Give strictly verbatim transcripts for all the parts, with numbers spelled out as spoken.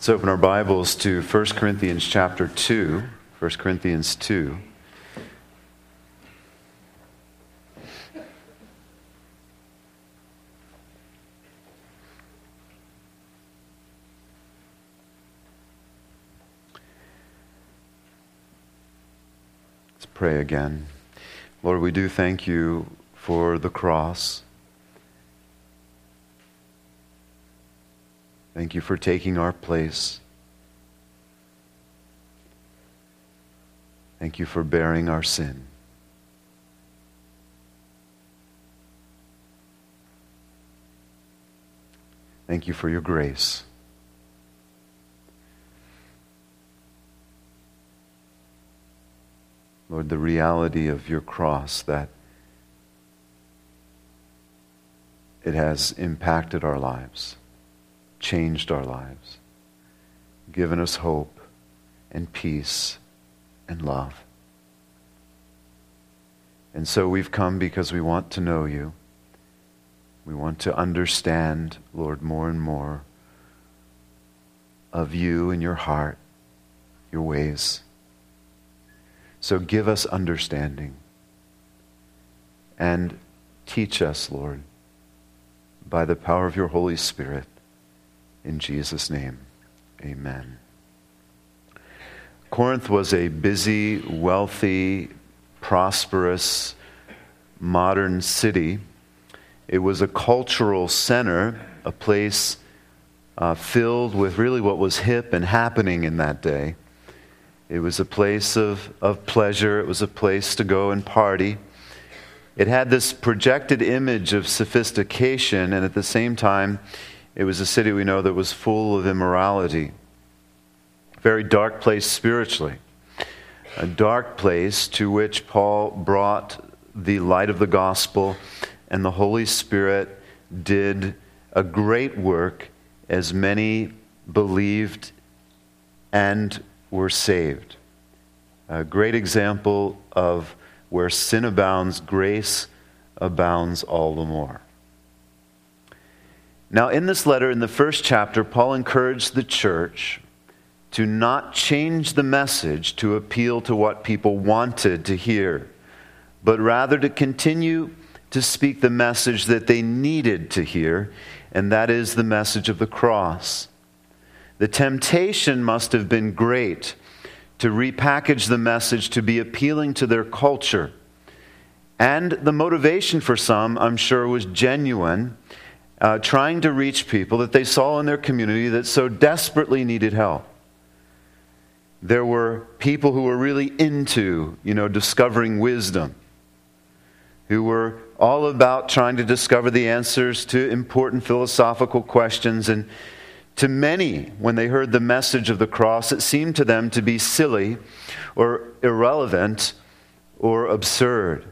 Let's open our Bibles to First Corinthians chapter two. First Corinthians two. Let's pray again. Lord, we do thank you for the cross. Thank you for taking our place. Thank you for bearing our sin. Thank you for your grace. Lord, the reality of your cross, that it has impacted our lives, changed our lives, given us hope and peace and love. And so we've come because we want to know you. We want to understand, Lord, more and more of you and your heart, your ways. So give us understanding and teach us, Lord, by the power of your Holy Spirit. In Jesus' name, amen. Corinth was a busy, wealthy, prosperous, modern city. It was a cultural center, a place uh, filled with really what was hip and happening in that day. It was a place of, of pleasure. It was a place to go and party. It had this projected image of sophistication, and at the same time, it was a city we know that was full of immorality. Very dark place spiritually. A dark place to which Paul brought the light of the gospel, and the Holy Spirit did a great work as many believed and were saved. A great example of where sin abounds, grace abounds all the more. Now, in this letter, in the first chapter, Paul encouraged the church to not change the message to appeal to what people wanted to hear, but rather to continue to speak the message that they needed to hear, and that is the message of the cross. The temptation must have been great to repackage the message to be appealing to their culture. And the motivation for some, I'm sure, was genuine. Uh, trying to reach people that they saw in their community that so desperately needed help. There were people who were really into, you know, discovering wisdom, who were all about trying to discover the answers to important philosophical questions. And to many, when they heard the message of the cross, it seemed to them to be silly or irrelevant or absurd.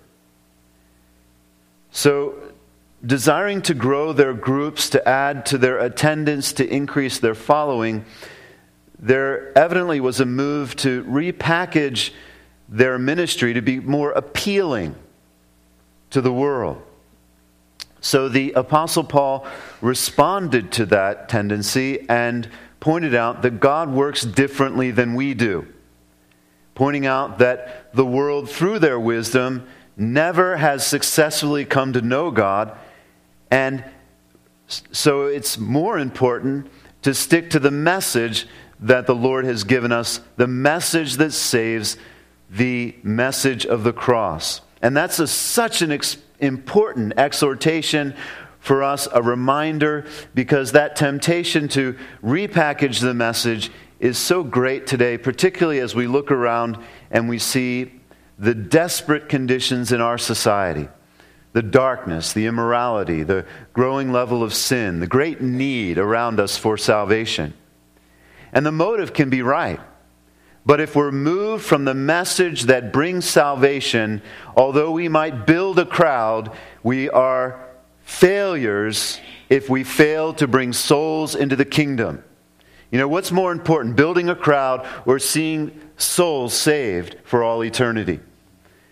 So, desiring to grow their groups, to add to their attendance, to increase their following, there evidently was a move to repackage their ministry to be more appealing to the world. So the Apostle Paul responded to that tendency and pointed out that God works differently than we do, pointing out that the world, through their wisdom, never has successfully come to know God. And so it's more important to stick to the message that the Lord has given us, the message that saves, the message of the cross. And that's a, such an ex- important exhortation for us, a reminder, because that temptation to repackage the message is so great today, particularly as we look around and we see the desperate conditions in our society. The darkness, the immorality, the growing level of sin, the great need around us for salvation. And the motive can be right. But if we're moved from the message that brings salvation, although we might build a crowd, we are failures if we fail to bring souls into the kingdom. You know, what's more important, building a crowd or seeing souls saved for all eternity?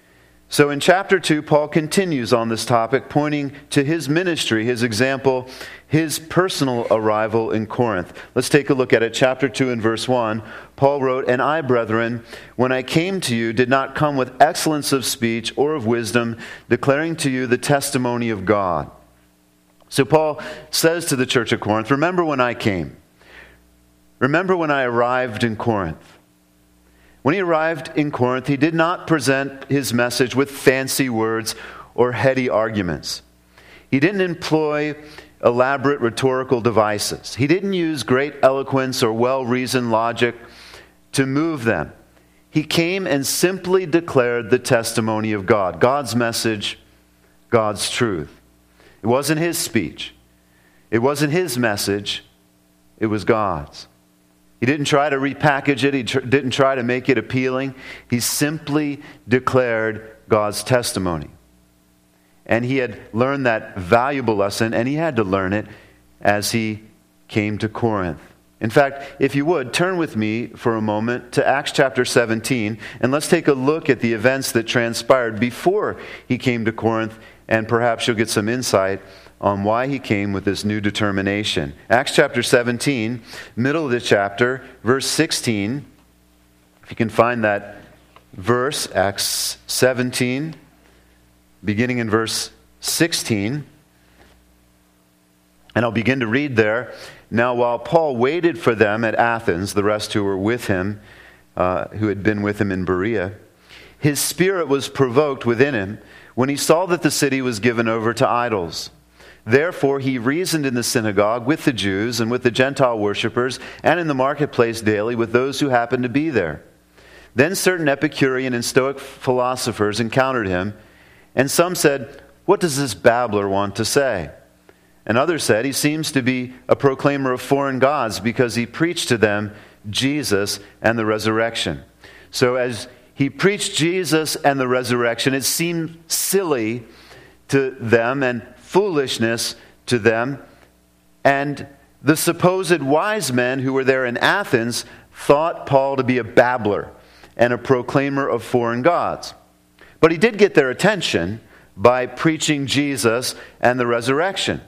So in chapter two, Paul continues on this topic, pointing to his ministry, his example, his personal arrival in Corinth. Let's take a look at it. Chapter two and verse one, Paul wrote, "And I, brethren, when I came to you, did not come with excellence of speech or of wisdom, declaring to you the testimony of God." So Paul says to the church of Corinth, remember when I came. Remember when I arrived in Corinth. When he arrived in Corinth, he did not present his message with fancy words or heady arguments. He didn't employ elaborate rhetorical devices. He didn't use great eloquence or well-reasoned logic to move them. He came and simply declared the testimony of God, God's message, God's truth. It wasn't his speech. It wasn't his message. It was God's. He didn't try to repackage it. He tr- didn't try to make it appealing. He simply declared God's testimony. And he had learned that valuable lesson, and he had to learn it as he came to Corinth. In fact, if you would, turn with me for a moment to Acts chapter seventeen, and let's take a look at the events that transpired before he came to Corinth, and perhaps you'll get some insight on why he came with this new determination. Acts chapter seventeen, middle of the chapter, verse sixteen. If you can find that verse, Acts seventeen, beginning in verse sixteen. And I'll begin to read there. "Now while Paul waited for them at Athens, the rest who were with him, uh, who had been with him in Berea, his spirit was provoked within him when he saw that the city was given over to idols. Therefore he reasoned in the synagogue with the Jews and with the Gentile worshippers, and in the marketplace daily with those who happened to be there. Then certain Epicurean and Stoic philosophers encountered him, and some said, 'What does this babbler want to say?' And others said, 'He seems to be a proclaimer of foreign gods, because he preached to them Jesus and the resurrection.' So as he preached Jesus and the resurrection, it seemed silly to them and foolishness to them. And the supposed wise men who were there in Athens thought Paul to be a babbler and a proclaimer of foreign gods. But he did get their attention by preaching Jesus and the resurrection.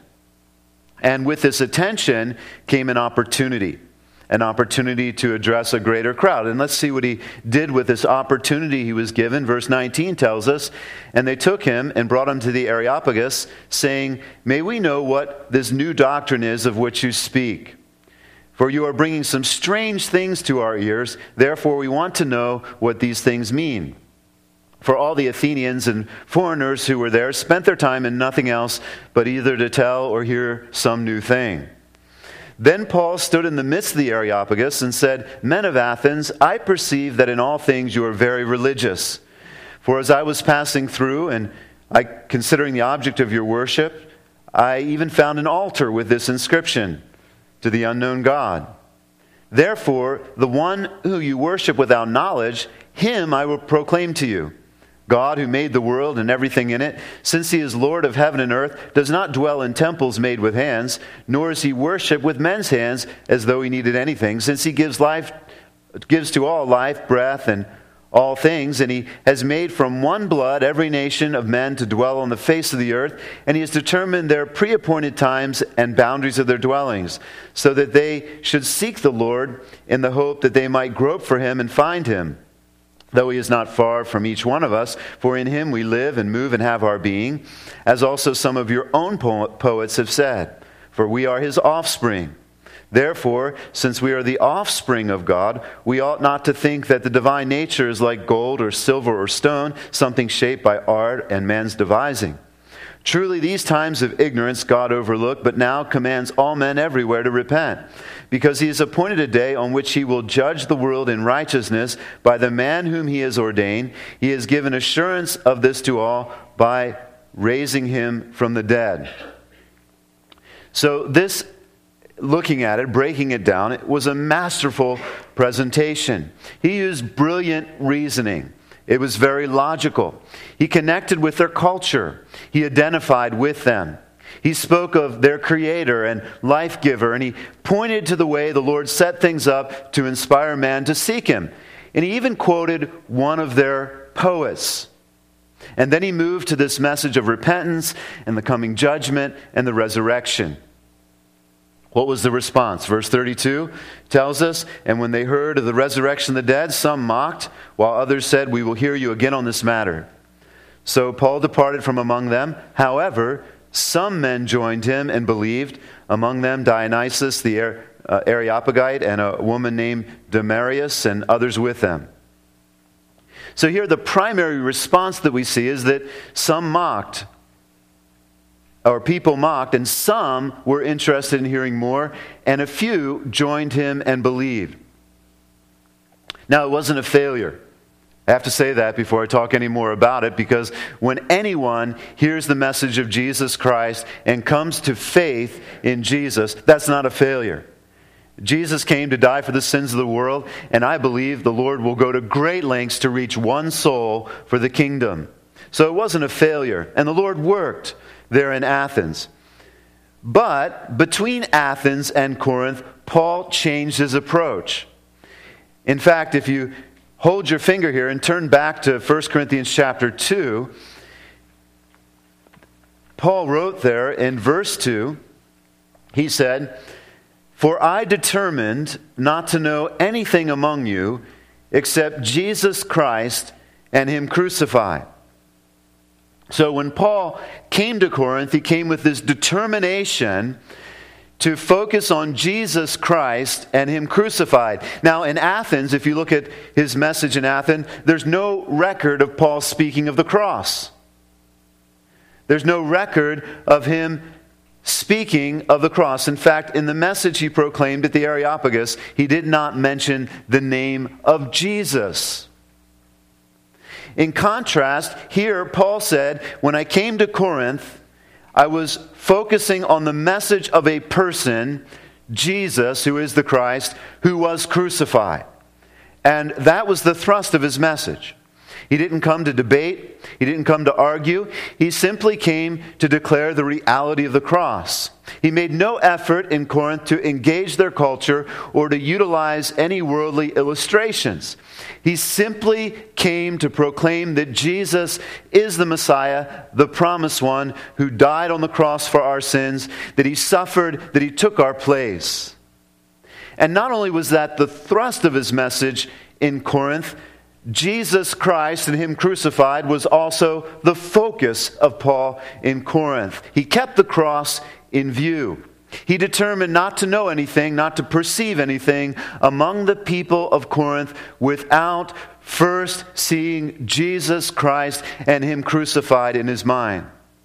And with this attention came an opportunity, an opportunity to address a greater crowd. And let's see what he did with this opportunity he was given. Verse nineteen tells us, "And they took him and brought him to the Areopagus, saying, 'May we know what this new doctrine is of which you speak? For you are bringing some strange things to our ears. Therefore we want to know what these things mean.' For all the Athenians and foreigners who were there spent their time in nothing else but either to tell or hear some new thing. Then Paul stood in the midst of the Areopagus and said, 'Men of Athens, I perceive that in all things you are very religious. For as I was passing through, and I considering the object of your worship, I even found an altar with this inscription, to the unknown God. Therefore, the one who you worship without knowledge, him I will proclaim to you. God, who made the world and everything in it, since he is Lord of heaven and earth, does not dwell in temples made with hands, nor is he worshipped with men's hands as though he needed anything, since he gives life, gives to all life, breath, and all things, and he has made from one blood every nation of men to dwell on the face of the earth, and he has determined their pre-appointed times and boundaries of their dwellings, so that they should seek the Lord in the hope that they might grope for him and find him. Though he is not far from each one of us, for in him we live and move and have our being, as also some of your own po- poets have said, for we are his offspring. Therefore, since we are the offspring of God, we ought not to think that the divine nature is like gold or silver or stone, something shaped by art and man's devising. Truly, these times of ignorance God overlooked, but now commands all men everywhere to repent, because he has appointed a day on which he will judge the world in righteousness by the man whom he has ordained. He has given assurance of this to all by raising him from the dead." So this, looking at it, breaking it down, it was a masterful presentation. He used brilliant reasoning. It was very logical. He connected with their culture. He identified with them. He spoke of their creator and life giver, and he pointed to the way the Lord set things up to inspire man to seek him. And he even quoted one of their poets. And then he moved to this message of repentance and the coming judgment and the resurrection. What was the response? Verse thirty-two tells us, and when they heard of the resurrection of the dead, some mocked, while others said, we will hear you again on this matter. So Paul departed from among them. However, some men joined him and believed, among them Dionysius the uh, Areopagite and a woman named Damaris and others with them. So here the primary response that we see is that some mocked, or people mocked, and some were interested in hearing more, and a few joined him and believed. Now, it wasn't a failure. I have to say that before I talk any more about it, because when anyone hears the message of Jesus Christ and comes to faith in Jesus, that's not a failure. Jesus came to die for the sins of the world, and I believe the Lord will go to great lengths to reach one soul for the kingdom. So it wasn't a failure, and the Lord worked there in Athens. But between Athens and Corinth, Paul changed his approach. In fact, if you hold your finger here and turn back to First Corinthians chapter two, Paul wrote there in verse two, he said, "For I determined not to know anything among you except Jesus Christ and Him crucified." So when Paul came to Corinth, he came with this determination to focus on Jesus Christ and Him crucified. Now in Athens, if you look at his message in Athens, there's no record of Paul speaking of the cross. There's no record of him speaking of the cross. In fact, in the message he proclaimed at the Areopagus, he did not mention the name of Jesus. In contrast, here Paul said, when I came to Corinth, I was focusing on the message of a person, Jesus, who is the Christ, who was crucified. And that was the thrust of his message. He didn't come to debate. He didn't come to argue. He simply came to declare the reality of the cross. He made no effort in Corinth to engage their culture or to utilize any worldly illustrations. He simply came to proclaim that Jesus is the Messiah, the promised one, who died on the cross for our sins, that He suffered, that He took our place. And not only was that the thrust of his message in Corinth, Jesus Christ and Him crucified was also the focus of Paul in Corinth. He kept the cross in view. He determined not to know anything, not to perceive anything among the people of Corinth without first seeing Jesus Christ and Him crucified in his mind.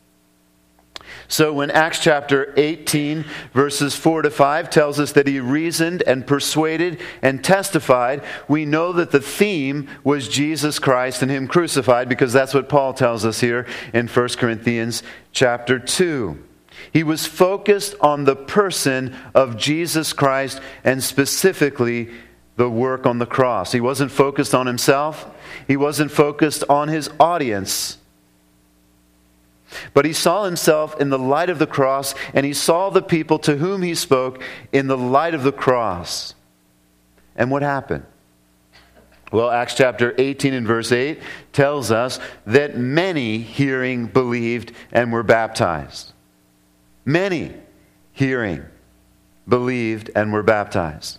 So when Acts chapter eighteen, verses four to five tells us that he reasoned and persuaded and testified, we know that the theme was Jesus Christ and Him crucified, because that's what Paul tells us here in First Corinthians chapter two. He was focused on the person of Jesus Christ and specifically the work on the cross. He wasn't focused on himself. He wasn't focused on his audience. But he saw himself in the light of the cross, and he saw the people to whom he spoke in the light of the cross. And what happened? Well, Acts chapter eighteen and verse eight tells us that many hearing believed and were baptized. Many hearing believed and were baptized.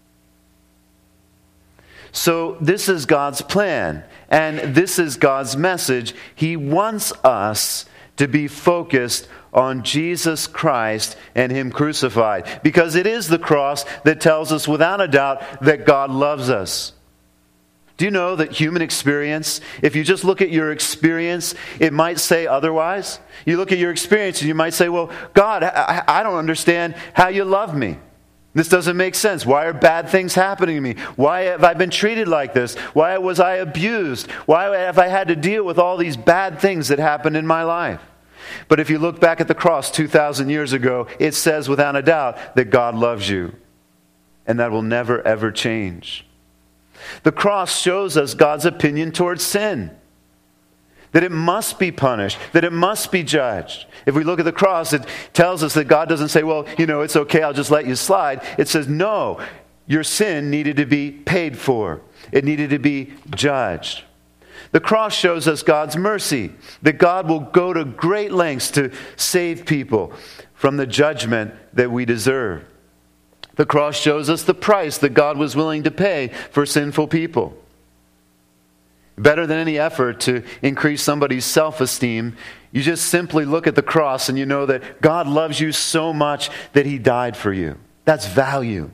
So this is God's plan, and this is God's message. He wants us to be focused on Jesus Christ and Him crucified, because it is the cross that tells us without a doubt that God loves us. Do you know that human experience, if you just look at your experience, it might say otherwise? You look at your experience and you might say, well, God, I, I don't understand how you love me. This doesn't make sense. Why are bad things happening to me? Why have I been treated like this? Why was I abused? Why have I had to deal with all these bad things that happened in my life? But if you look back at the cross two thousand years ago, it says without a doubt that God loves you. And that will never, ever change. The cross shows us God's opinion towards sin. That it must be punished. That it must be judged. If we look at the cross, it tells us that God doesn't say, well, you know, it's okay, I'll just let you slide. It says, no, your sin needed to be paid for. It needed to be judged. The cross shows us God's mercy, that God will go to great lengths to save people from the judgment that we deserve. The cross shows us the price that God was willing to pay for sinful people. Better than any effort to increase somebody's self-esteem, you just simply look at the cross and you know that God loves you so much that He died for you. That's value.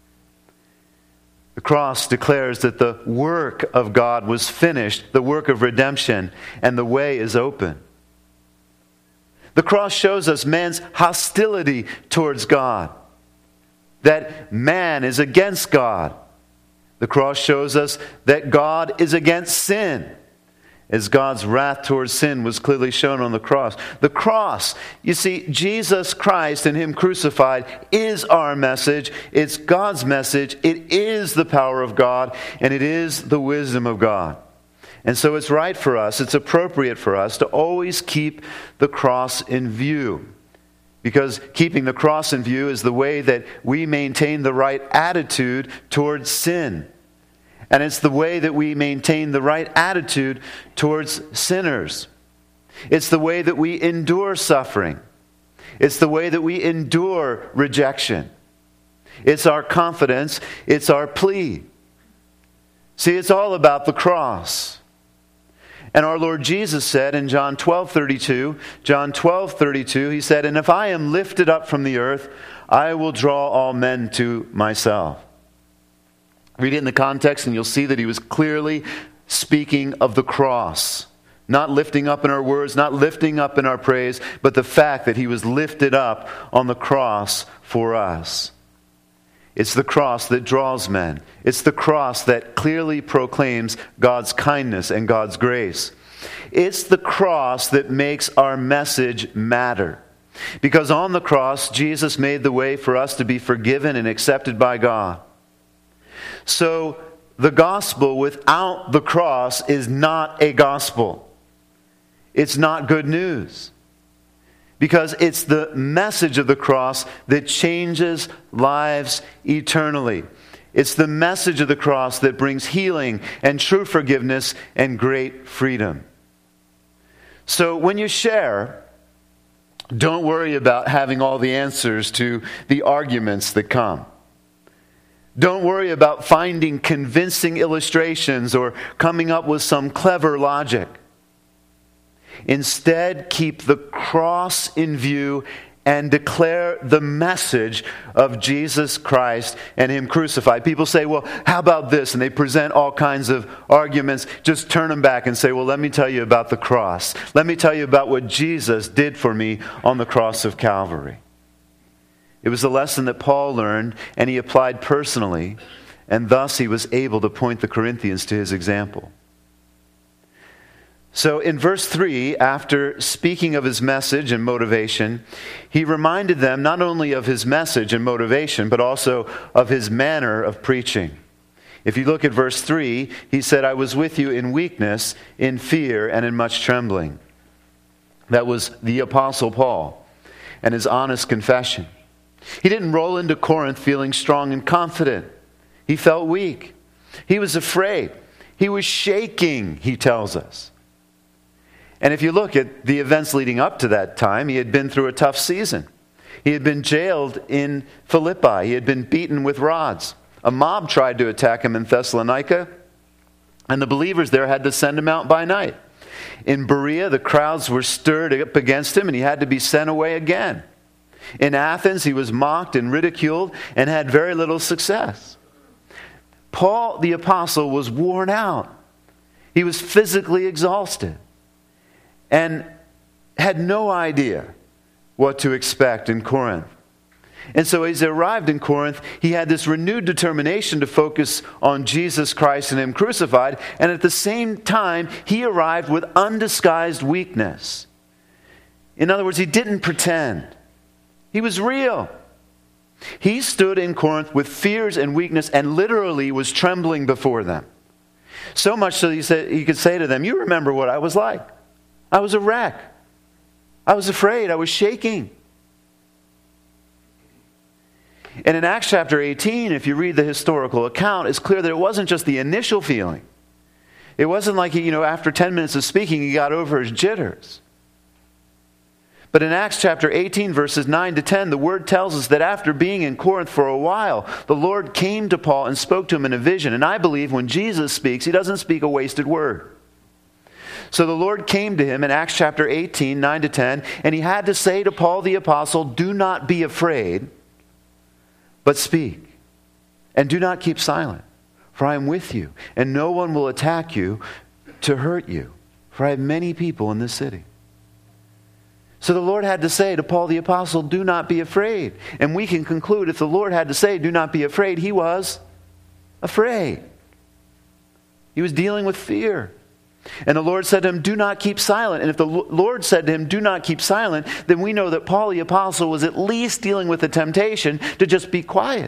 The cross declares that the work of God was finished, the work of redemption, and the way is open. The cross shows us man's hostility towards God, that man is against God. The cross shows us that God is against sin, as God's wrath towards sin was clearly shown on the cross. The cross, you see, Jesus Christ and Him crucified is our message. It's God's message. It is the power of God, and it is the wisdom of God. And so it's right for us, it's appropriate for us to always keep the cross in view. Because keeping the cross in view is the way that we maintain the right attitude towards sin. And it's the way that we maintain the right attitude towards sinners. It's the way that we endure suffering. It's the way that we endure rejection. It's our confidence. It's our plea. See, it's all about the cross. And our Lord Jesus said in John twelve thirty-two, John twelve thirty-two, He said, "And if I am lifted up from the earth, I will draw all men to myself." Read it in the context and you'll see that He was clearly speaking of the cross. Not lifting up in our words, not lifting up in our praise, but the fact that He was lifted up on the cross for us. It's the cross that draws men. It's the cross that clearly proclaims God's kindness and God's grace. It's the cross that makes our message matter. Because on the cross, Jesus made the way for us to be forgiven and accepted by God. So the gospel without the cross is not a gospel. It's not good news. Because it's the message of the cross that changes lives eternally. It's the message of the cross that brings healing and true forgiveness and great freedom. So when you share, don't worry about having all the answers to the arguments that come. Don't worry about finding convincing illustrations or coming up with some clever logic. Instead, keep the cross in view and declare the message of Jesus Christ and Him crucified. People say, well, how about this? And they present all kinds of arguments. Just turn them back and say, well, let me tell you about the cross. Let me tell you about what Jesus did for me on the cross of Calvary. It was a lesson that Paul learned and he applied personally, and thus he was able to point the Corinthians to his example. So in verse three, after speaking of his message and motivation, he reminded them not only of his message and motivation, but also of his manner of preaching. If you look at verse three, he said, "I was with you in weakness, in fear, and in much trembling." That was the Apostle Paul and his honest confession. He didn't roll into Corinth feeling strong and confident. He felt weak. He was afraid. He was shaking, he tells us. And if you look at the events leading up to that time, he had been through a tough season. He had been jailed in Philippi. He had been beaten with rods. A mob tried to attack him in Thessalonica, and the believers there had to send him out by night. In Berea, the crowds were stirred up against him, and he had to be sent away again. In Athens, he was mocked and ridiculed and had very little success. Paul, the apostle, was worn out. He was physically exhausted and had no idea what to expect in Corinth. And so as he arrived in Corinth, he had this renewed determination to focus on Jesus Christ and Him crucified, and at the same time, he arrived with undisguised weakness. In other words, he didn't pretend. He was real. He stood in Corinth with fears and weakness and literally was trembling before them. So much so he said he could say to them, "You remember what I was like. I was a wreck. I was afraid. I was shaking." And in Acts chapter eighteen, if you read the historical account, it's clear that it wasn't just the initial feeling. It wasn't like, he, you know, after ten minutes of speaking, he got over his jitters. But in Acts chapter eighteen, verses nine to ten, the word tells us that after being in Corinth for a while, the Lord came to Paul and spoke to him in a vision. And I believe when Jesus speaks, he doesn't speak a wasted word. So the Lord came to him in Acts chapter eighteen, nine to ten, and he had to say to Paul the apostle, do not be afraid, but speak. And do not keep silent, for I am with you, and no one will attack you to hurt you, for I have many people in this city. So the Lord had to say to Paul the apostle, do not be afraid. And we can conclude if the Lord had to say, do not be afraid, he was afraid. He was dealing with fear. And the Lord said to him, do not keep silent. And if the Lord said to him, do not keep silent, then we know that Paul the apostle was at least dealing with the temptation to just be quiet.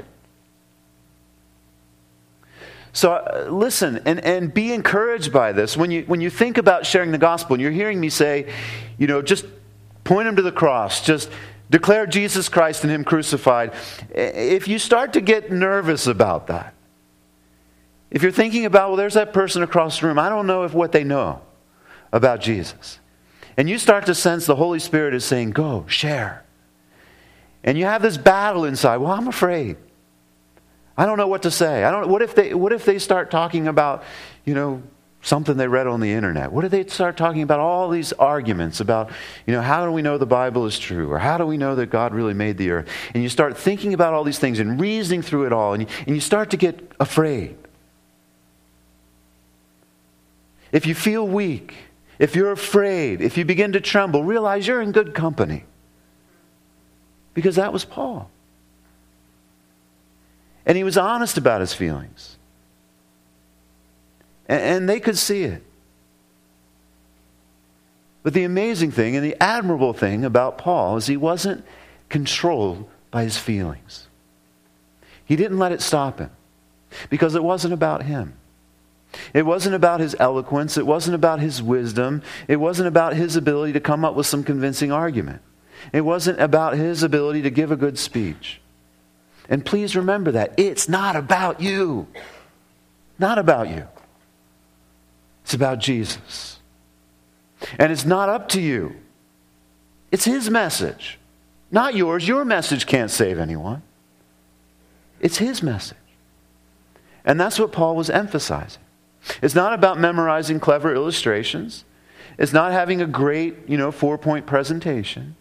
So uh, listen and, and be encouraged by this. When you, when you think about sharing the gospel, and you're hearing me say, you know, just point him to the cross. Just declare Jesus Christ and him crucified. If you start to get nervous about that, if you're thinking about, well, there's that person across the room, I don't know if what they know about Jesus. And you start to sense the Holy Spirit is saying, go, share. And you have this battle inside. Well, I'm afraid. I don't know what to say. I don't. What if they? What if they start talking about, you know, something they read on the internet? What if they start talking about all these arguments about, you know, how do we know the Bible is true, or how do we know that God really made the earth? And you start thinking about all these things and reasoning through it all, and you, and you start to get afraid. If you feel weak, if you're afraid, if you begin to tremble, realize you're in good company, because that was Paul. And he was honest about his feelings. And, and they could see it. But the amazing thing and the admirable thing about Paul is he wasn't controlled by his feelings. He didn't let it stop him. Because it wasn't about him. It wasn't about his eloquence. It wasn't about his wisdom. It wasn't about his ability to come up with some convincing argument. It wasn't about his ability to give a good speech. And please remember that. It's not about you. Not about you. It's about Jesus. And it's not up to you. It's his message. Not yours. Your message can't save anyone. It's his message. And that's what Paul was emphasizing. It's not about memorizing clever illustrations. It's not having a great, you know, four-point presentation.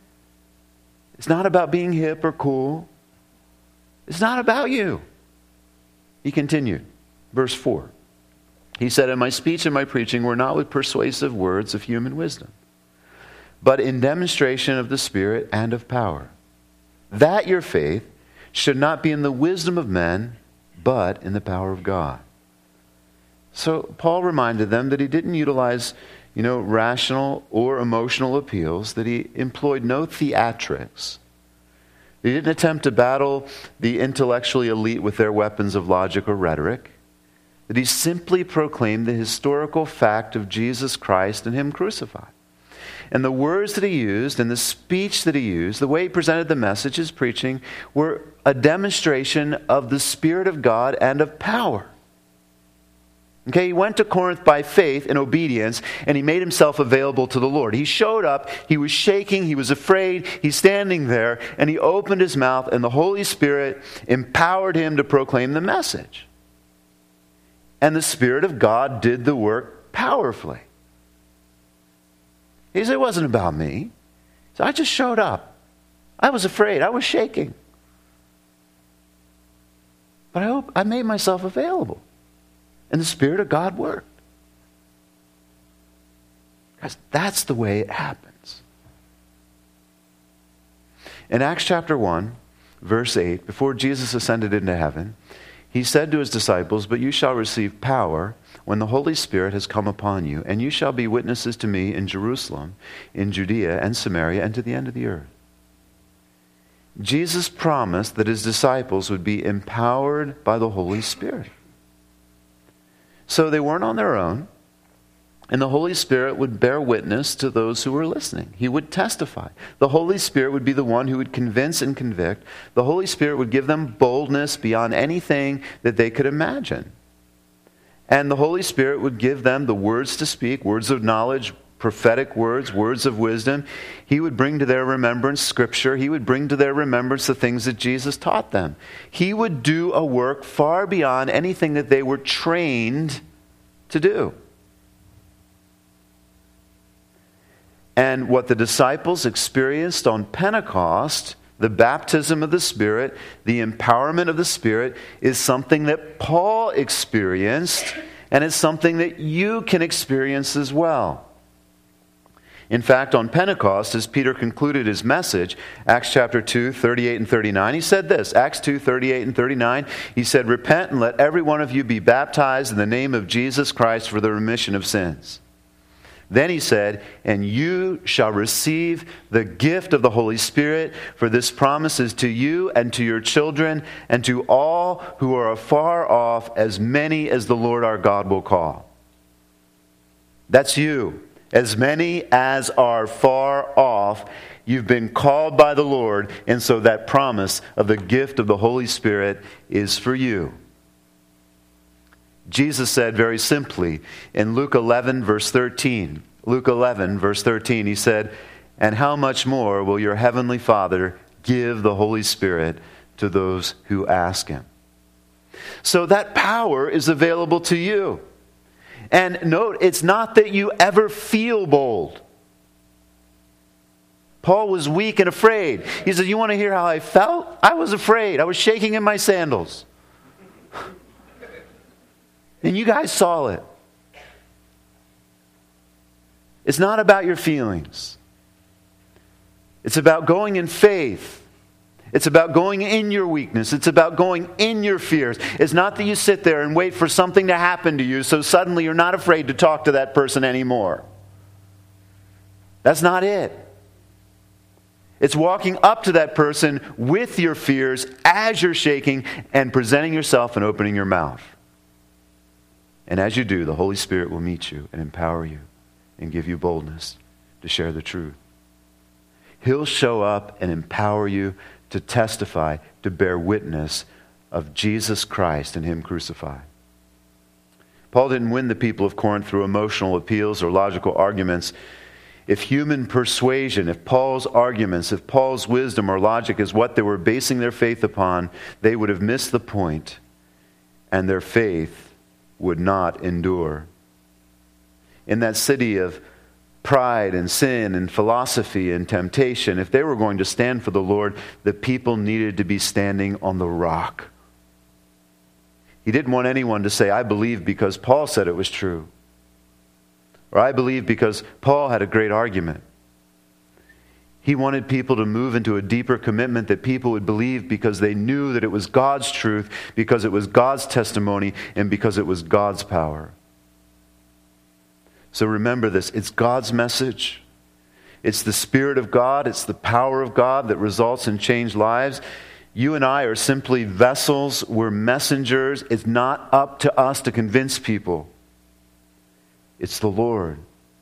It's not about being hip or cool. It's not about you. He continued, verse four. He said, and my speech and my preaching were not with persuasive words of human wisdom, but in demonstration of the Spirit and of power, that your faith should not be in the wisdom of men, but in the power of God. So Paul reminded them that he didn't utilize, you know, rational or emotional appeals, that he employed no theatrics. He didn't attempt to battle the intellectually elite with their weapons of logic or rhetoric. That he simply proclaimed the historical fact of Jesus Christ and him crucified. And the words that he used and the speech that he used, the way he presented the message, his preaching, were a demonstration of the Spirit of God and of power. Okay, he went to Corinth by faith and obedience, and he made himself available to the Lord. He showed up, he was shaking, he was afraid, he's standing there, and he opened his mouth, and the Holy Spirit empowered him to proclaim the message. And the Spirit of God did the work powerfully. He said, it wasn't about me. So I just showed up. I was afraid, I was shaking. But I hope I made myself available. And the Spirit of God worked. Guys, that's the way it happens. In Acts chapter one, verse eight, before Jesus ascended into heaven, he said to his disciples, but you shall receive power when the Holy Spirit has come upon you, and you shall be witnesses to me in Jerusalem, in Judea and Samaria, and to the end of the earth. Jesus promised that his disciples would be empowered by the Holy Spirit. So they weren't on their own, and the Holy Spirit would bear witness to those who were listening. He would testify. The Holy Spirit would be the one who would convince and convict. The Holy Spirit would give them boldness beyond anything that they could imagine. And the Holy Spirit would give them the words to speak, words of knowledge, prophetic words, words of wisdom. He would bring to their remembrance Scripture. He would bring to their remembrance the things that Jesus taught them. He would do a work far beyond anything that they were trained to do. And what the disciples experienced on Pentecost, the baptism of the Spirit, the empowerment of the Spirit, is something that Paul experienced, and it's something that you can experience as well. In fact, on Pentecost, as Peter concluded his message, Acts chapter two, thirty-eight and thirty-nine, he said this, Acts two, thirty-eight and thirty-nine, he said, "Repent and let every one of you be baptized in the name of Jesus Christ for the remission of sins." Then he said, "And you shall receive the gift of the Holy Spirit, for this promise is to you and to your children and to all who are afar off, as many as the Lord our God will call." That's you. As many as are far off, you've been called by the Lord, and so that promise of the gift of the Holy Spirit is for you. Jesus said very simply in Luke eleven, verse thirteen, Luke eleven, verse thirteen, he said, "And how much more will your heavenly Father give the Holy Spirit to those who ask Him?" So that power is available to you. And note, it's not that you ever feel bold. Paul was weak and afraid. He said, "You want to hear how I felt? I was afraid. I was shaking in my sandals." And you guys saw it. It's not about your feelings. It's about going in faith. It's about going in your weakness. It's about going in your fears. It's not that you sit there and wait for something to happen to you so suddenly you're not afraid to talk to that person anymore. That's not it. It's walking up to that person with your fears as you're shaking and presenting yourself and opening your mouth. And as you do, the Holy Spirit will meet you and empower you and give you boldness to share the truth. He'll show up and empower you to testify, to bear witness of Jesus Christ and Him crucified. Paul didn't win the people of Corinth through emotional appeals or logical arguments. If human persuasion, if Paul's arguments, if Paul's wisdom or logic is what they were basing their faith upon, they would have missed the point, and their faith would not endure. In that city of pride and sin and philosophy and temptation, if they were going to stand for the Lord, the people needed to be standing on the rock. He didn't want anyone to say, "I believe because Paul said it was true," or "I believe because Paul had a great argument." He wanted people to move into a deeper commitment that people would believe because they knew that it was God's truth, because it was God's testimony, and because it was God's power. So remember this, it's God's message. It's the Spirit of God, it's the power of God that results in changed lives. You and I are simply vessels, we're messengers. It's not up to us to convince people. It's the Lord.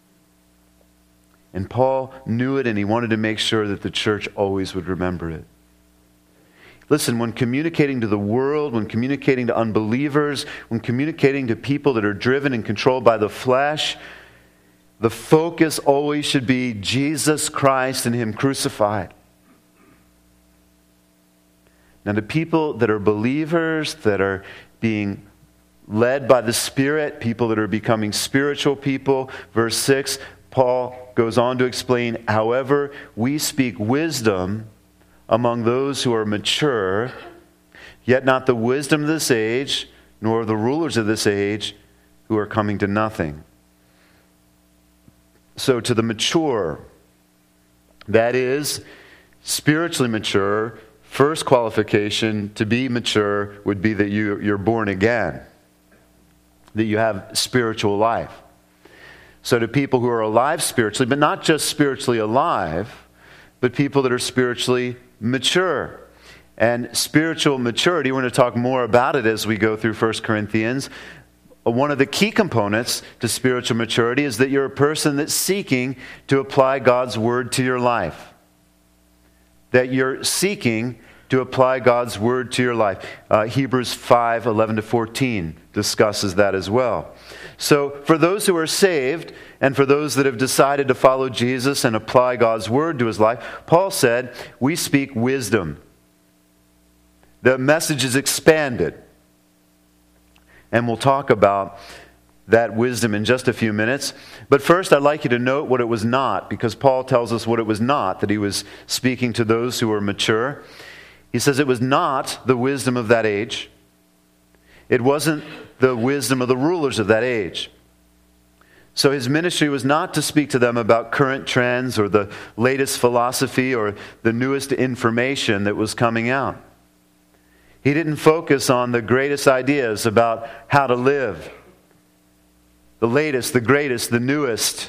And Paul knew it, and he wanted to make sure that the church always would remember it. Listen, when communicating to the world, when communicating to unbelievers, when communicating to people that are driven and controlled by the flesh, the focus always should be Jesus Christ and Him crucified. Now, to people that are believers, that are being led by the Spirit, people that are becoming spiritual people, verse six, Paul goes on to explain, "However, we speak wisdom among those who are mature, yet not the wisdom of this age, nor the rulers of this age who are coming to nothing." So to the mature, that is, spiritually mature, first qualification to be mature would be that you, you're born again, that you have spiritual life. So to people who are alive spiritually, but not just spiritually alive, but people that are spiritually mature. And spiritual maturity, we're going to talk more about it as we go through First Corinthians. One of the key components to spiritual maturity is that you're a person that's seeking to apply God's Word to your life. That you're seeking to apply God's word to your life. Uh, Hebrews five, eleven to fourteen discusses that as well. So for those who are saved, and for those that have decided to follow Jesus and apply God's word to his life, Paul said, we speak wisdom. The message is expanded. And we'll talk about that wisdom in just a few minutes. But first, I'd like you to note what it was not, because Paul tells us what it was not that he was speaking to those who were mature. He says it was not the wisdom of that age. It wasn't the wisdom of the rulers of that age. So his ministry was not to speak to them about current trends or the latest philosophy or the newest information that was coming out. He didn't focus on the greatest ideas about how to live. The latest, the greatest, the newest.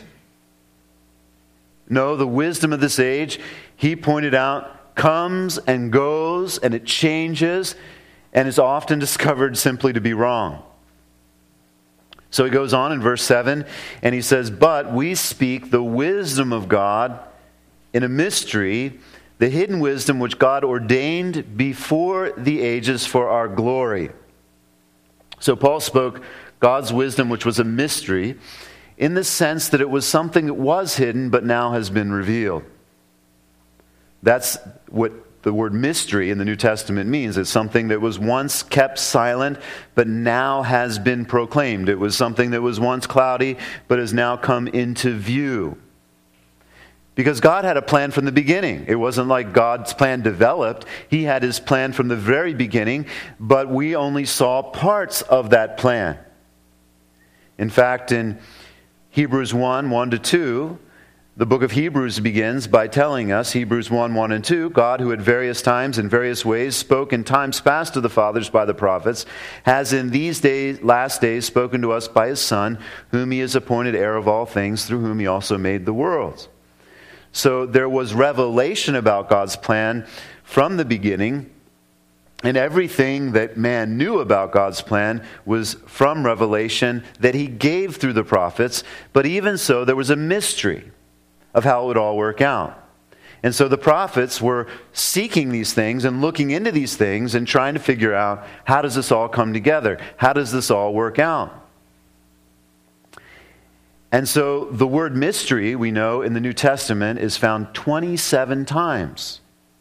No, the wisdom of this age, he pointed out, comes and goes and it changes and is often discovered simply to be wrong. So he goes on in verse seven and he says, but we speak the wisdom of God in a mystery, the hidden wisdom which God ordained before the ages for our glory. So Paul spoke God's wisdom, which was a mystery, in the sense that it was something that was hidden but now has been revealed. That's what the word mystery in the New Testament means. It's something that was once kept silent but now has been proclaimed. It was something that was once cloudy but has now come into view. Because God had a plan from the beginning. It wasn't like God's plan developed. He had his plan from the very beginning, but we only saw parts of that plan. In fact, in Hebrews one, one to two, the book of Hebrews begins by telling us, Hebrews one, one and two, God, who at various times and various ways spoke in times past to the fathers by the prophets, has in these days, last days spoken to us by his Son, whom he has appointed heir of all things, through whom he also made the worlds. So there was revelation about God's plan from the beginning, and everything that man knew about God's plan was from revelation that he gave through the prophets. But even so, there was a mystery of how it would all work out. And so the prophets were seeking these things and looking into these things and trying to figure out, how does this all come together? How does this all work out? And so the word mystery, we know in the New Testament, is found twenty-seven times.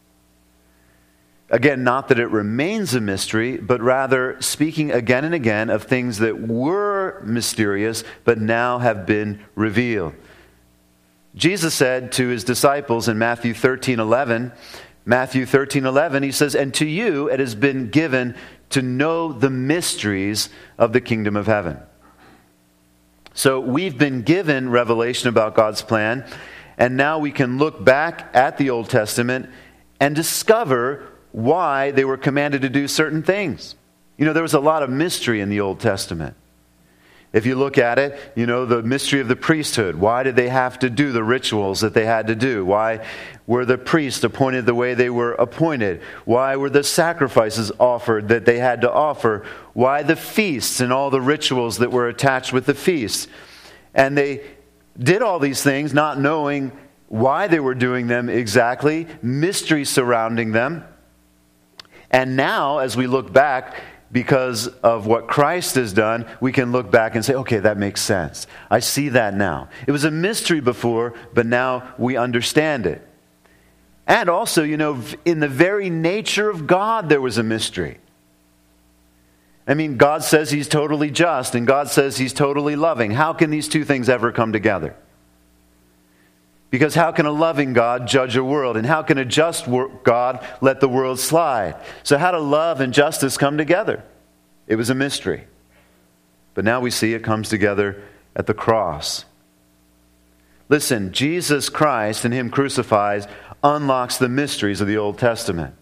Again, not that it remains a mystery, but rather speaking again and again of things that were mysterious, but now have been revealed. Jesus said to his disciples in Matthew thirteen eleven, Matthew thirteen eleven, he says, and to you it has been given to know the mysteries of the kingdom of heaven. So we've been given revelation about God's plan, and now we can look back at the Old Testament and discover why they were commanded to do certain things. You know, there was a lot of mystery in the Old Testament. If you look at it, you know, the mystery of the priesthood. Why did they have to do the rituals that they had to do? Why were the priests appointed the way they were appointed? Why were the sacrifices offered that they had to offer? Why the feasts and all the rituals that were attached with the feasts? And they did all these things not knowing why they were doing them exactly, mystery surrounding them. And now, as we look back, because of what Christ has done, we can look back and say, okay, that makes sense. I see that now. It was a mystery before, but now we understand it. And also, you know, in the very nature of God, there was a mystery. I mean, God says he's totally just, and God says he's totally loving. How can these two things ever come together? Because how can a loving God judge a world? And how can a just God let the world slide? So how do love and justice come together? It was a mystery. But now we see it comes together at the cross. Listen, Jesus Christ and him crucified unlocks the mysteries of the Old Testament.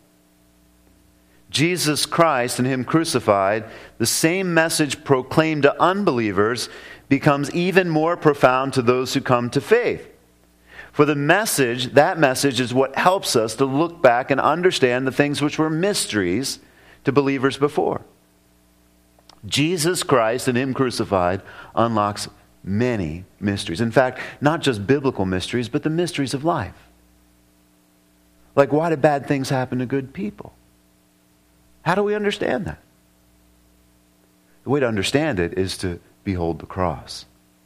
Jesus Christ and him crucified, the same message proclaimed to unbelievers becomes even more profound to those who come to faith. For the message, that message is what helps us to look back and understand the things which were mysteries to believers before. Jesus Christ and him crucified unlocks many mysteries. In fact, not just biblical mysteries, but the mysteries of life. Like, why do bad things happen to good people? How do we understand that? The way to understand it is to behold the cross.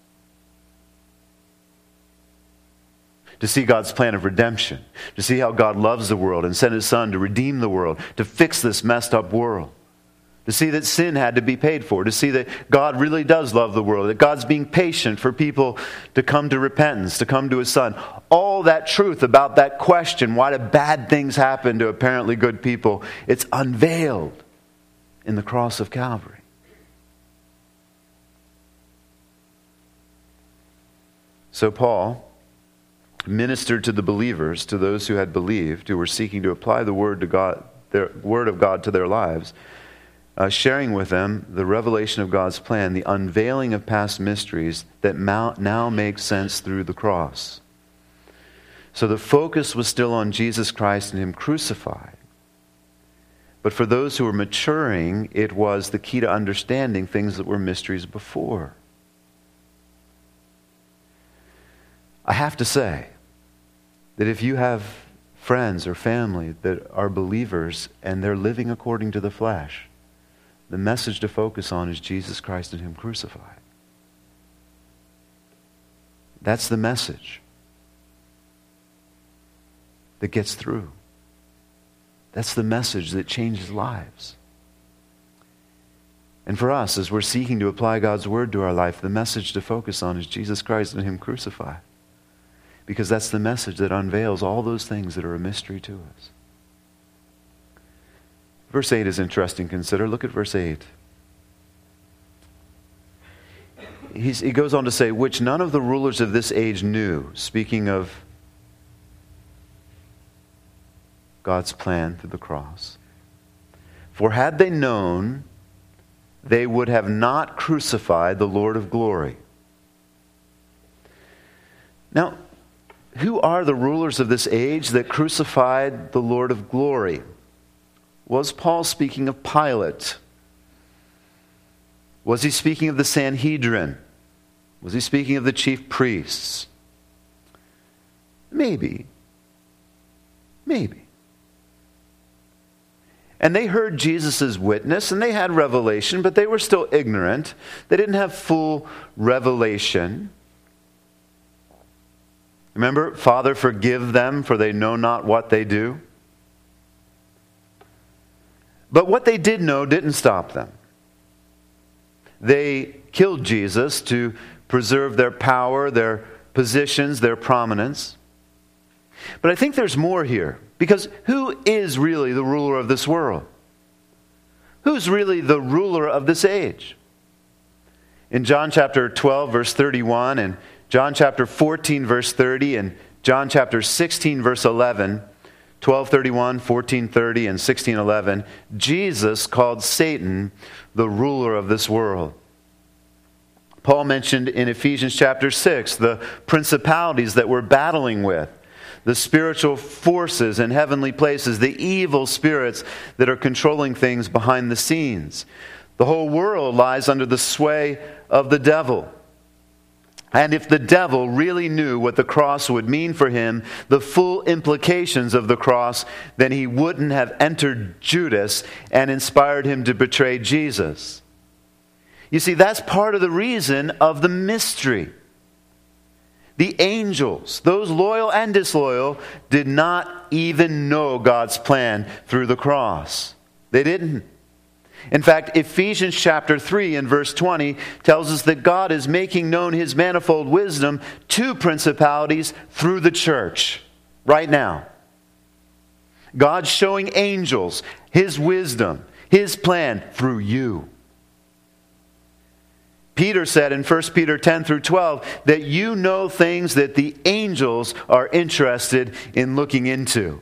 To see God's plan of redemption. To see how God loves the world and sent His Son to redeem the world, to fix this messed up world. To see that sin had to be paid for. To see that God really does love the world. That God's being patient for people to come to repentance, to come to His Son. All that truth about that question, why do bad things happen to apparently good people? It's unveiled in the cross of Calvary. So Paul ministered to the believers, to those who had believed, who were seeking to apply the word to God, their word of God to their lives, uh, sharing with them the revelation of God's plan, the unveiling of past mysteries that now make sense through the cross. So the focus was still on Jesus Christ and Him crucified. But for those who were maturing, it was the key to understanding things that were mysteries before. I have to say that if you have friends or family that are believers and they're living according to the flesh, the message to focus on is Jesus Christ and Him crucified. That's the message that gets through. That's the message that changes lives. And for us, as we're seeking to apply God's word to our life, the message to focus on is Jesus Christ and Him crucified. Because that's the message that unveils all those things that are a mystery to us. Verse eight is interesting to consider. Look at verse eight. He's, he goes on to say, which none of the rulers of this age knew, speaking of God's plan through the cross. For had they known, they would have not crucified the Lord of glory. Now, who are the rulers of this age that crucified the Lord of glory? Was Paul speaking of Pilate? Was he speaking of the Sanhedrin? Was he speaking of the chief priests? Maybe. Maybe. And they heard Jesus' witness and they had revelation, but they were still ignorant. They didn't have full revelation. Remember, Father, forgive them, for they know not what they do. But what they did know didn't stop them. They killed Jesus to preserve their power, their positions, their prominence. But I think there's more here. Because who is really the ruler of this world? Who's really the ruler of this age? In John chapter twelve, verse thirty-one, and John chapter fourteen, verse thirty, and John chapter sixteen, verse eleven, twelve thirty-one, fourteen thirty, and sixteen eleven, Jesus called Satan the ruler of this world. Paul mentioned in Ephesians chapter six the principalities that we're battling with, the spiritual forces in heavenly places, the evil spirits that are controlling things behind the scenes. The whole world lies under the sway of the devil. And if the devil really knew what the cross would mean for him, the full implications of the cross, then he wouldn't have entered Judas and inspired him to betray Jesus. You see, that's part of the reason of the mystery. The angels, those loyal and disloyal, did not even know God's plan through the cross. They didn't. In fact, Ephesians chapter three and verse twenty tells us that God is making known His manifold wisdom to principalities through the church right now. God's showing angels His wisdom, His plan through you. Peter said in First Peter ten through twelve that you know things that the angels are interested in looking into.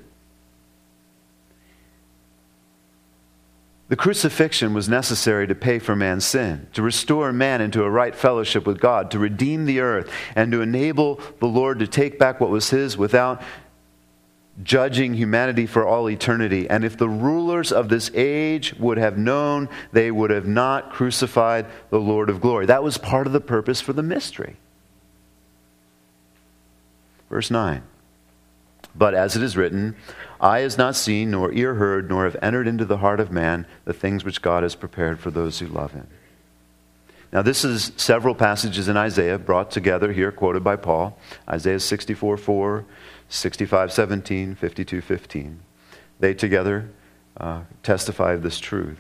The crucifixion was necessary to pay for man's sin, to restore man into a right fellowship with God, to redeem the earth, and to enable the Lord to take back what was His without judging humanity for all eternity. And if the rulers of this age would have known, they would have not crucified the Lord of glory. That was part of the purpose for the mystery. Verse nine. But as it is written, eye has not seen, nor ear heard, nor have entered into the heart of man the things which God has prepared for those who love him. Now this is several passages in Isaiah brought together here, quoted by Paul. Isaiah sixty-four four, sixty-five seventeen, fifty-two fifteen. They together uh, testify of this truth.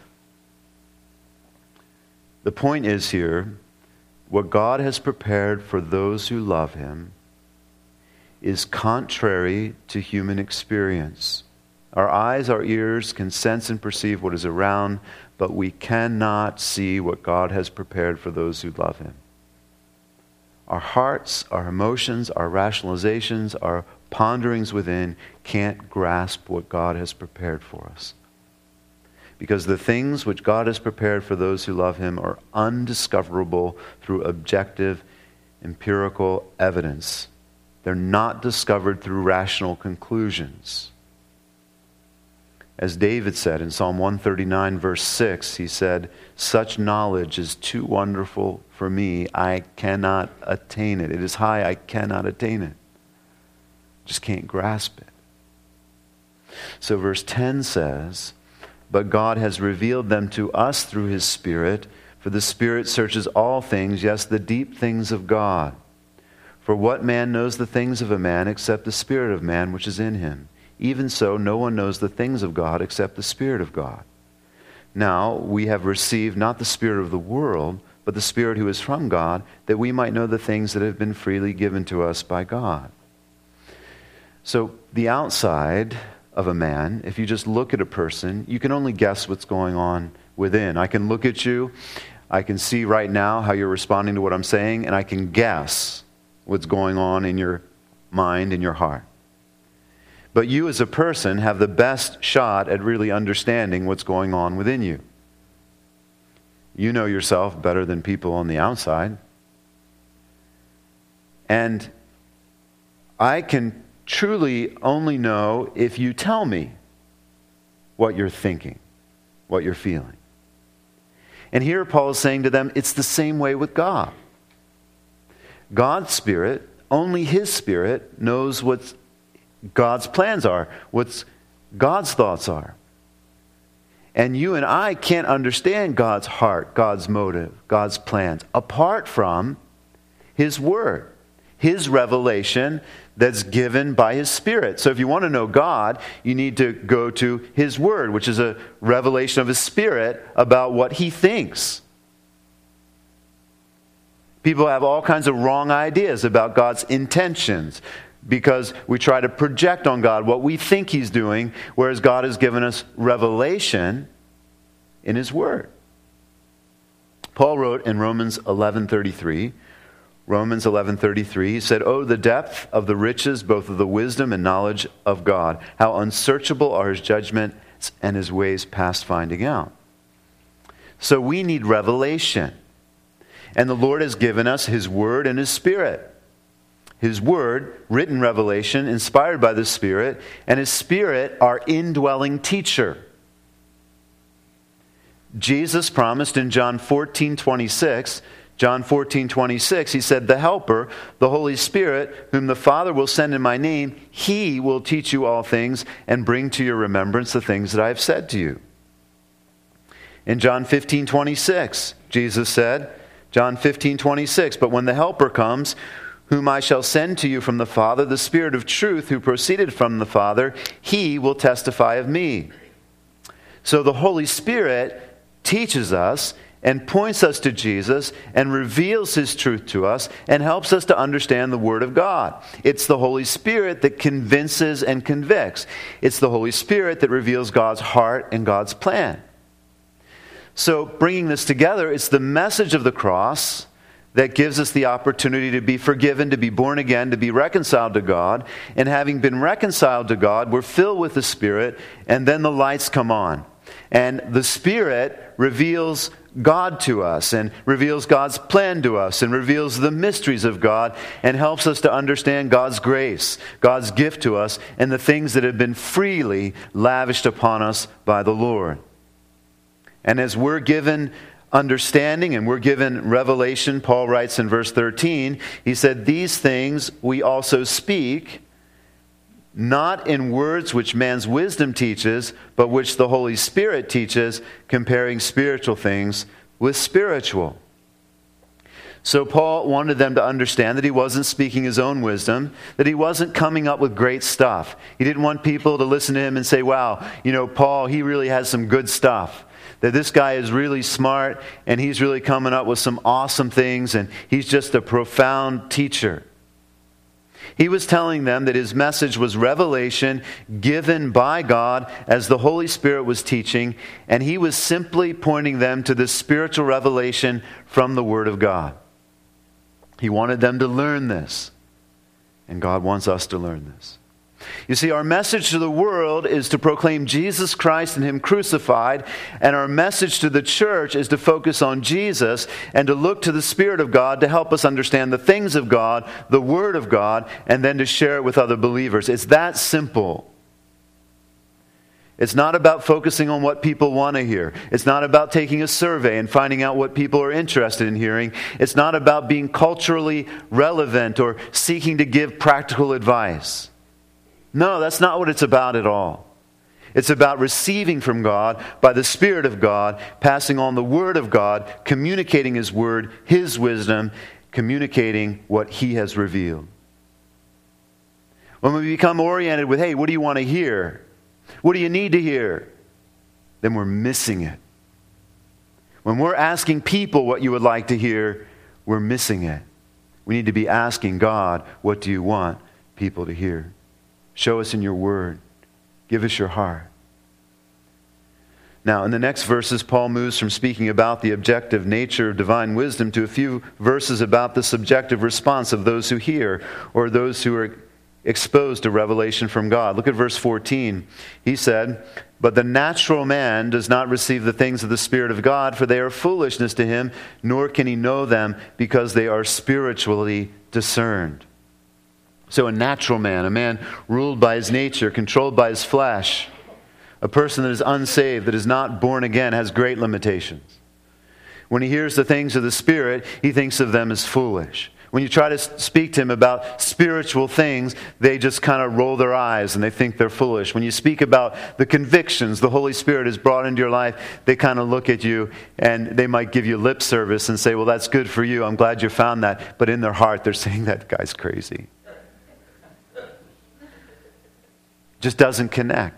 The point is here, what God has prepared for those who love him is contrary to human experience. Our eyes, our ears can sense and perceive what is around, but we cannot see what God has prepared for those who love him. Our hearts, our emotions, our rationalizations, our ponderings within can't grasp what God has prepared for us. Because the things which God has prepared for those who love him are undiscoverable through objective, empirical evidence. They're not discovered through rational conclusions. As David said in Psalm one thirty-nine, verse six, he said, "Such knowledge is too wonderful for me. I cannot attain it. It is high. I cannot attain it." Just can't grasp it. So verse ten says, "But God has revealed them to us through his Spirit, for the Spirit searches all things, yes, the deep things of God. For what man knows the things of a man except the spirit of man which is in him? Even so, no one knows the things of God except the Spirit of God. Now we have received not the spirit of the world, but the Spirit who is from God, that we might know the things that have been freely given to us by God." So the outside of a man, if you just look at a person, you can only guess what's going on within. I can look at you, I can see right now how you're responding to what I'm saying, and I can guess what's going on in your mind and your heart. But you as a person have the best shot at really understanding what's going on within you. You know yourself better than people on the outside. And I can truly only know if you tell me what you're thinking, what you're feeling. And here Paul is saying to them, it's the same way with God. God's Spirit, only his Spirit, knows what God's plans are, what God's thoughts are. And you and I can't understand God's heart, God's motive, God's plans, apart from his Word, his revelation that's given by his Spirit. So if you want to know God, you need to go to his Word, which is a revelation of his Spirit about what he thinks. People have all kinds of wrong ideas about God's intentions because we try to project on God what we think he's doing, whereas God has given us revelation in his Word. Paul wrote in Romans eleven thirty-three, Romans eleven thirty-three, he said, "Oh, the depth of the riches, both of the wisdom and knowledge of God. How unsearchable are his judgments and his ways past finding out." So we need revelation. And the Lord has given us his Word and his Spirit. His Word, written revelation, inspired by the Spirit, and his Spirit, our indwelling teacher. Jesus promised in John fourteen twenty-six, John fourteen twenty-six, he said, "The Helper, the Holy Spirit, whom the Father will send in my name, he will teach you all things and bring to your remembrance the things that I have said to you." In John fifteen twenty-six, Jesus said, John fifteen twenty-six, "But when the Helper comes, whom I shall send to you from the Father, the Spirit of truth, who proceeded from the Father, he will testify of me." So the Holy Spirit teaches us and points us to Jesus and reveals his truth to us and helps us to understand the Word of God. It's the Holy Spirit that convinces and convicts. It's the Holy Spirit that reveals God's heart and God's plan. So bringing this together, it's the message of the cross that gives us the opportunity to be forgiven, to be born again, to be reconciled to God. And having been reconciled to God, we're filled with the Spirit, and then the lights come on. And the Spirit reveals God to us, and reveals God's plan to us, and reveals the mysteries of God, and helps us to understand God's grace, God's gift to us, and the things that have been freely lavished upon us by the Lord. And as we're given understanding and we're given revelation, Paul writes in verse thirteen, he said, "These things we also speak, not in words which man's wisdom teaches, but which the Holy Spirit teaches, comparing spiritual things with spiritual. So Paul wanted them to understand that he wasn't speaking his own wisdom, that he wasn't coming up with great stuff. He didn't want people to listen to him and say, wow, you know, Paul, he really has some good stuff. That this guy is really smart and he's really coming up with some awesome things and he's just a profound teacher. He was telling them that his message was revelation given by God as the Holy Spirit was teaching, and he was simply pointing them to the spiritual revelation from the Word of God. He wanted them to learn this, and God wants us to learn this. You see, our message to the world is to proclaim Jesus Christ and Him crucified, and our message to the church is to focus on Jesus and to look to the Spirit of God to help us understand the things of God, the Word of God, and then to share it with other believers. It's that simple. It's not about focusing on what people want to hear. It's not about taking a survey and finding out what people are interested in hearing. It's not about being culturally relevant or seeking to give practical advice. No, that's not what it's about at all. It's about receiving from God by the Spirit of God, passing on the Word of God, communicating His Word, His wisdom, communicating what He has revealed. When we become oriented with, hey, what do you want to hear? What do you need to hear? Then we're missing it. When we're asking people what you would like to hear, we're missing it. We need to be asking God, what do you want people to hear? Show us in your word. Give us your heart. Now, in the next verses, Paul moves from speaking about the objective nature of divine wisdom to a few verses about the subjective response of those who hear or those who are exposed to revelation from God. Look at verse fourteen. He said, "But the natural man does not receive the things of the Spirit of God, for they are foolishness to him, nor can he know them, because they are spiritually discerned." So a natural man, a man ruled by his nature, controlled by his flesh, a person that is unsaved, that is not born again, has great limitations. When he hears the things of the Spirit, he thinks of them as foolish. When you try to speak to him about spiritual things, they just kind of roll their eyes and they think they're foolish. When you speak about the convictions the Holy Spirit has brought into your life, they kind of look at you and they might give you lip service and say, well, that's good for you. I'm glad you found that. But in their heart, they're saying, that guy's crazy. Just doesn't connect.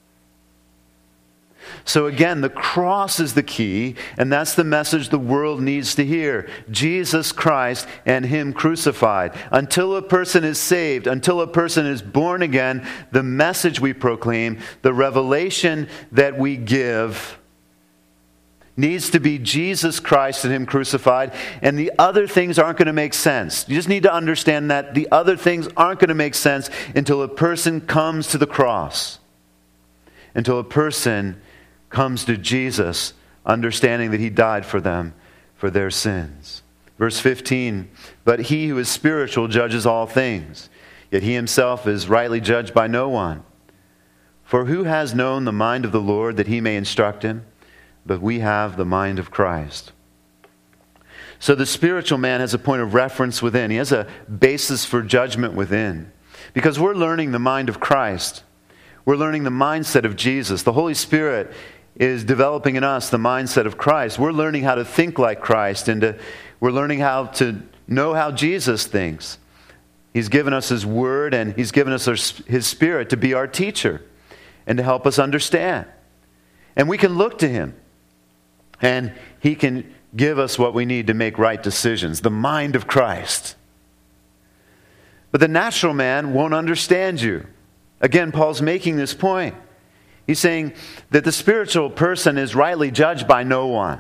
So again, the cross is the key, and that's the message the world needs to hear. Jesus Christ and Him crucified. Until a person is saved, until a person is born again, the message we proclaim, the revelation that we give, needs to be Jesus Christ and Him crucified, and the other things aren't going to make sense. You just need to understand that the other things aren't going to make sense until a person comes to the cross. Until a person comes to Jesus, understanding that He died for them, for their sins. Verse fifteen, "But he who is spiritual judges all things, yet he himself is rightly judged by no one. For who has known the mind of the Lord that he may instruct him? But we have the mind of Christ." So the spiritual man has a point of reference within. He has a basis for judgment within. Because we're learning the mind of Christ. We're learning the mindset of Jesus. The Holy Spirit is developing in us the mindset of Christ. We're learning how to think like Christ, and to, we're learning how to know how Jesus thinks. He's given us His Word, and He's given us His Spirit to be our teacher and to help us understand. And we can look to Him, and He can give us what we need to make right decisions, the mind of Christ. But the natural man won't understand you. Again, Paul's making this point. He's saying that the spiritual person is rightly judged by no one.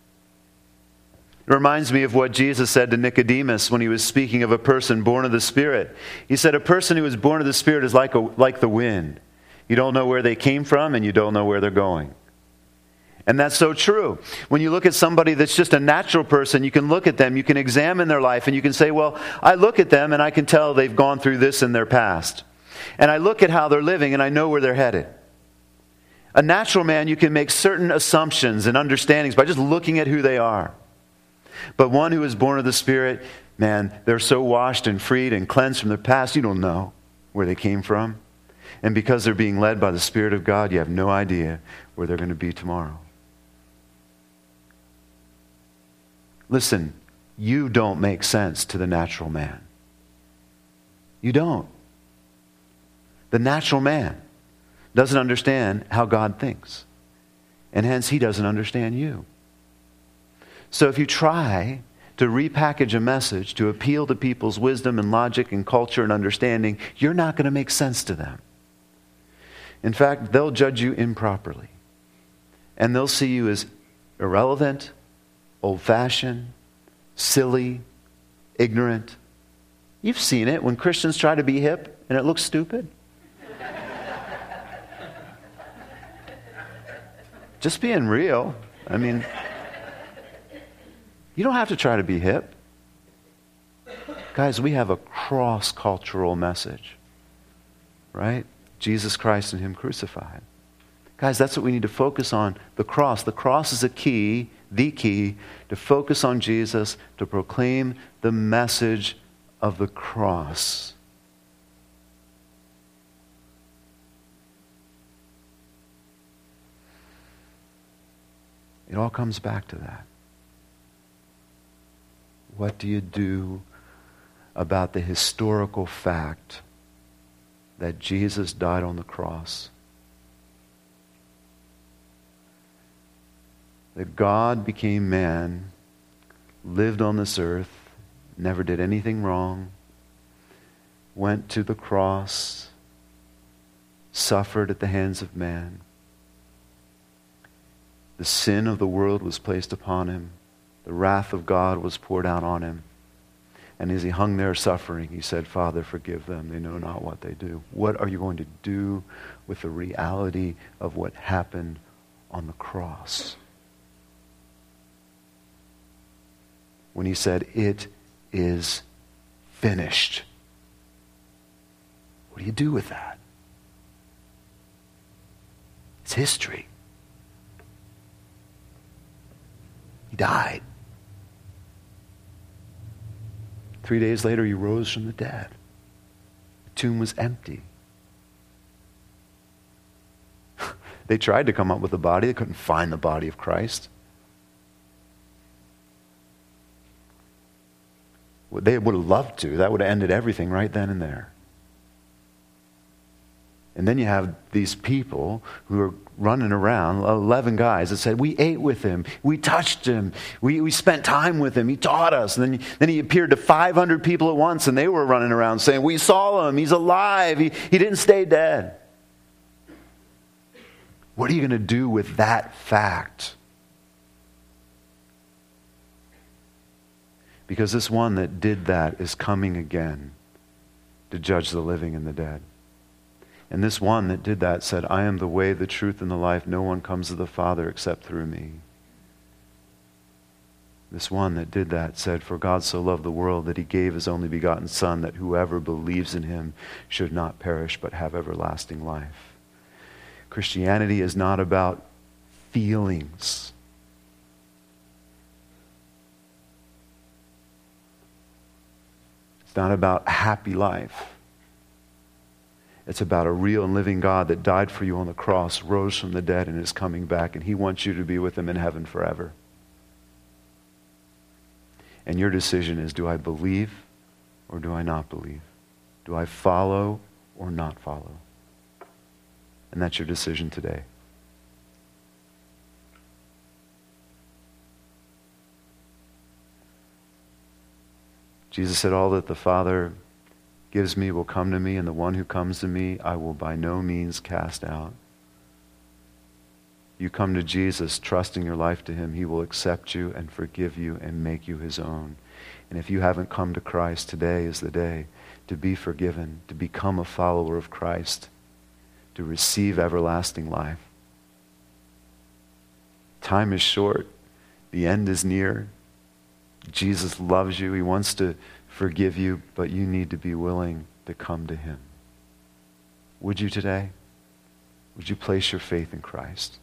It reminds me of what Jesus said to Nicodemus when He was speaking of a person born of the Spirit. He said, a person who is born of the Spirit is like, a, like the wind. You don't know where they came from, and you don't know where they're going. And that's so true. When you look at somebody that's just a natural person, you can look at them, you can examine their life, and you can say, well, I look at them and I can tell they've gone through this in their past. And I look at how they're living and I know where they're headed. A natural man, you can make certain assumptions and understandings by just looking at who they are. But one who is born of the Spirit, man, they're so washed and freed and cleansed from their past, you don't know where they came from. And because they're being led by the Spirit of God, you have no idea where they're going to be tomorrow. Listen, you don't make sense to the natural man. You don't. The natural man doesn't understand how God thinks. And hence, he doesn't understand you. So if you try to repackage a message to appeal to people's wisdom and logic and culture and understanding, you're not going to make sense to them. In fact, they'll judge you improperly. And they'll see you as irrelevant, old-fashioned, silly, ignorant. You've seen it when Christians try to be hip and it looks stupid. Just being real. I mean, you don't have to try to be hip. Guys, we have a cross-cultural message, right? Jesus Christ and Him crucified. Guys, that's what we need to focus on, the cross. The cross is a key, the key, to focus on Jesus, to proclaim the message of the cross. It all comes back to that. What do you do about the historical fact that Jesus died on the cross? That God became man, lived on this earth, never did anything wrong, went to the cross, suffered at the hands of man. The sin of the world was placed upon Him. The wrath of God was poured out on Him. And as He hung there suffering, He said, Father, forgive them. They know not what they do. What are you going to do with the reality of what happened on the cross? When He said, it is finished. What do you do with that? It's history. He died. Three days later, He rose from the dead. The tomb was empty. They tried to come up with a body. They couldn't find the body of Christ. Well, they would have loved to. That would have ended everything right then and there. And then you have these people who are running around, eleven guys that said, we ate with Him, we touched Him, we, we spent time with Him, He taught us. And then, then He appeared to five hundred people at once, and they were running around saying, we saw Him, He's alive, He, he didn't stay dead. What are you going to do with that fact? Because this one that did that is coming again to judge the living and the dead. And this one that did that said, I am the way, the truth, and the life. No one comes to the Father except through me. This one that did that said, for God so loved the world that He gave His only begotten Son, that whoever believes in Him should not perish but have everlasting life. Christianity is not about feelings. It's not about a happy life. It's about a real and living God that died for you on the cross, rose from the dead, and is coming back. And He wants you to be with Him in heaven forever. And your decision is, do I believe or do I not believe? Do I follow or not follow? And that's your decision today. Jesus said, all that the Father gives me will come to me, and the one who comes to me I will by no means cast out. You come to Jesus trusting your life to Him, He will accept you and forgive you and make you His own. And if you haven't come to Christ, today is the day to be forgiven, to become a follower of Christ, to receive everlasting life. Time is short. The end is near. Jesus loves you. He wants to forgive you, but you need to be willing to come to Him. Would you today? Would you place your faith in Christ?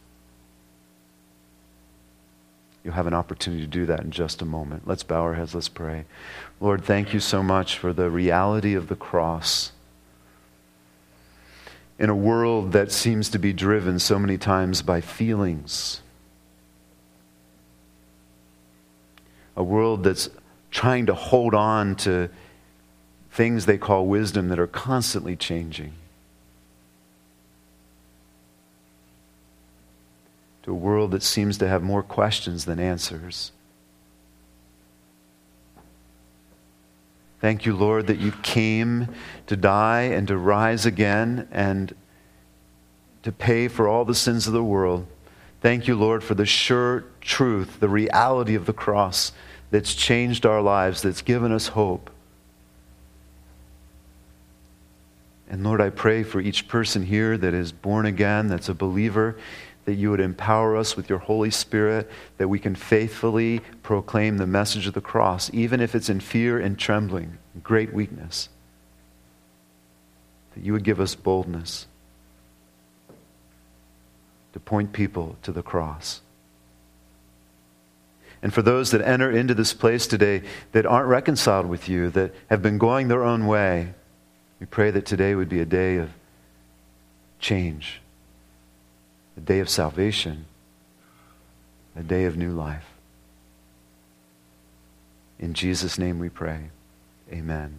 You'll have an opportunity to do that in just a moment. Let's bow our heads. Let's pray. Lord, thank you so much for the reality of the cross. in a world that seems to be driven so many times by feelings. A world that's trying to hold on to things they call wisdom that are constantly changing. To a world that seems to have more questions than answers. Thank you, Lord, that you came to die and to rise again and to pay for all the sins of the world. Thank you, Lord, for the sure truth, the reality of the cross that's changed our lives, that's given us hope. And Lord, I pray for each person here that is born again, that's a believer, that you would empower us with your Holy Spirit, that we can faithfully proclaim the message of the cross, even if it's in fear and trembling, great weakness. That you would give us boldness to point people to the cross. And for those that enter into this place today that aren't reconciled with you, that have been going their own way, we pray that today would be a day of change. A day of salvation, a day of new life. In Jesus' name we pray. Amen.